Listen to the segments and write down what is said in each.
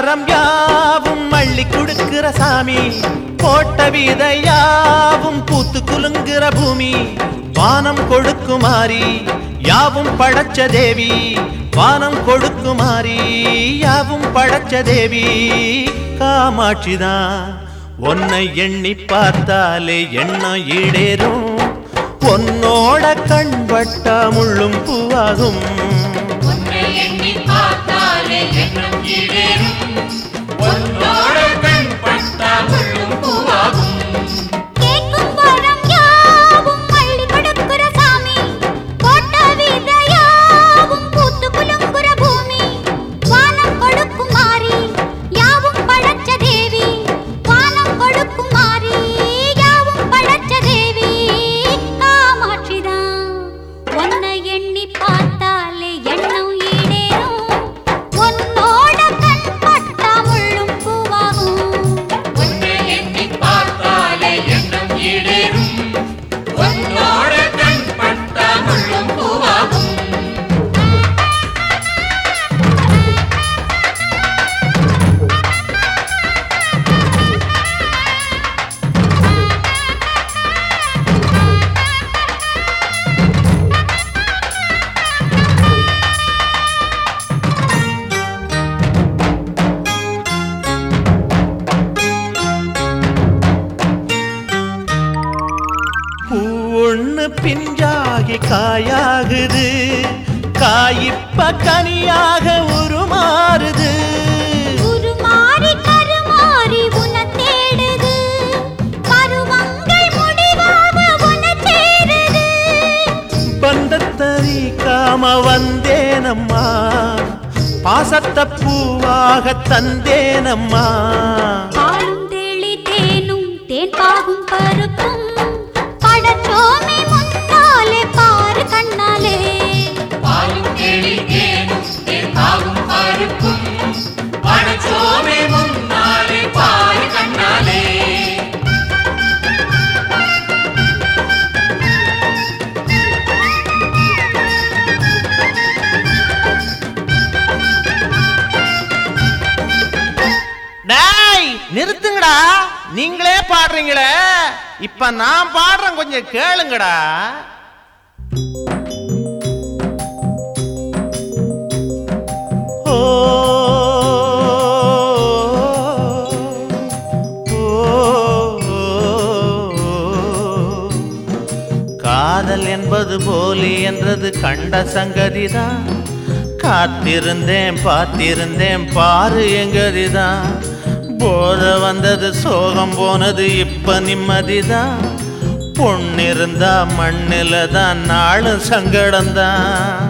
வரம் யாவும் மள்ளி கொடுக்கிற சாமி, போட்ட விதையாவும் பூத்து குலுங்குற பூமி, வானம் கொடுக்குமாரி யாவும் படைச்ச தேவி, வானம் கொடுக்குமாரி யாவும் படைச்ச தேவி காமாட்சிதான். உன்னை எண்ணி பார்த்தாலே எண்ணம் ஈடேறும், உன்னோட கண் பட்டா முள்ளும் பூவாகும். உன்னை எண்ணி பார்த்தாலே எண்ணம் ஈடேறும், உன்னோட கண் பட்டா முள்ளும் பூவாகும். கேட்கும் வரம் யாவும் மள்ளி கொடுக்கிற சாமி, போட்ட விதையாவும் பூத்து குலுங்குற பூமி, வானம் கொடுக்குமாரி யாவும் படைச்ச தேவி, வானம் கொடுக்குமாரி யாவும் படைச்ச தேவி காமாட்சிதான். உன்னை எண்ணி பார்த்தாலே எண்ணம் ஈடேறும், உன்னோட கண் பட்டா முள்ளும் பூவாகும். உன்னை எண்ணி பார்த்தாலே எண்ணம் ஈடேறும், உன்னோட கண் பட்டா முள்ளும் பூவாகும். பூண்ணு பிஞ்சாகி காயாகுது, காயிப்ப கனியாக உருமாறுது. உருமாறி கருமாறி உன்னை தேடுது, பருவங்கள் முடிவாக உன்னை சேருது. பந்தத்தறிக்காம வந்தேனம்மா, பாசத்த பூவாக தந்தேனம்மா. பாலும் தெளி தேனும் தேன் பாகும் பருப்பும் படச்சோமே முன்னாலே பாரு கண்ணாலே. பாலும் தேடி தேனும் தேனாகும் பருப்பும் படைச்சோமே முன்னாலே பாரு கண்ணாலே. டேய் நிறுத்துங்கடா, நீங்களே பாடுறீங்களே, இப்ப நான் பாடுறேன், கொஞ்சம் கேளுங்கடா. ஓ காதல் என்பது போலி என்றது கண்ட சங்கதிதான், காத்திருந்தேன் பார்த்திருந்தேன் பாரு எங்கதிதான். போத வந்தது சோகம் போனது இப்ப நிம்மதிதான், பொண்ணிருந்தா மண்ணில தான் நாளு சங்கடம்தான்.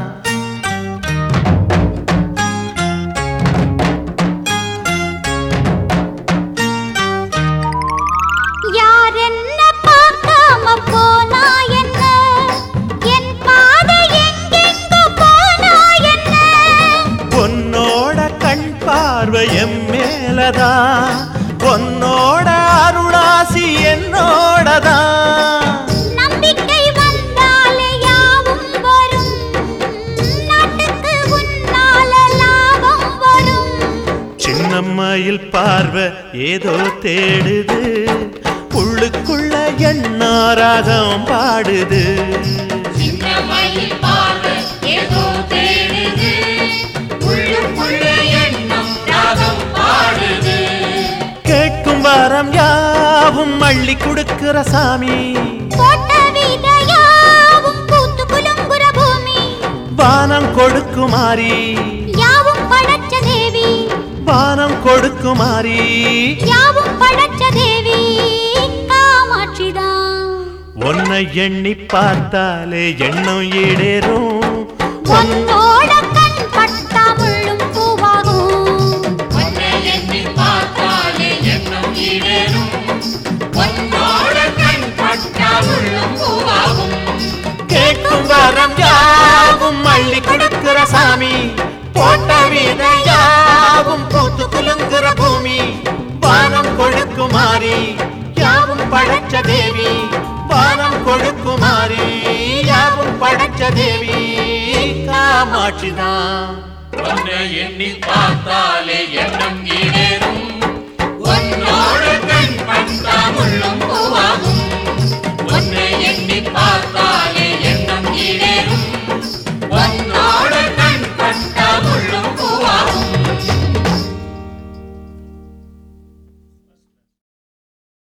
யார் என்ன பார்க்காம போனா என்ன, என் பாதை எங்கெங்கு போனா என்ன. உன்னோட கண் பார்வை என் மேலதான், உன்னோட அருளாசி என்னோடதான். நம்பிக்கை வந்தாலே யாவும் வரும், நாட்டுக்கு உன்னால லாபம் வரும். சின்னம்மையில் பார்வை ஏதோ தேடுது, உள்ளுக்குள்ள எண்ணாராகம் பாடுது. சின்ன மயில் பார்வை ஏதோ தேடுது, உள்ளுக்குள்ள எண்ணம் ராகம் பாடுது. கேட்கும் வரம் யாவும் மள்ளி கொடுக்கிற சாமி, போட்ட விதையாவும் பூத்து குலுங்குற பூமி, வானம் கொடுக்குமாரி யாவும் படைச்ச தேவி, வானம் கொடுக்குமாரி யாவும் படைச்ச தேவி காமாட்சிதான். உன்னை எண்ணி பார்த்தாலே எண்ணம் ஈடேறும், உன்னோட கண் பட்டா முள்ளும் பூவாகும். உன்னை எண்ணி பார்த்தாலே எண்ணம் ஈடேறும், உன்னோட கண் பட்டா முள்ளும் பூவாகும். கேட்கும் வரம் யாவும் மள்ளி கொடுக்கிற சாமி, போட்ட விதையாவும் பூத்து குலுங்குற பூமி, வானம் கொடுக்குமாரி யாவும் படைச்ச தேவி, வானம் கொடுக்குமாரி யாவும் படைச்ச தேவி காமாட்சிதான். உன்னை எண்ணி பார்த்தாலே எண்ணம் ஈடேறும்,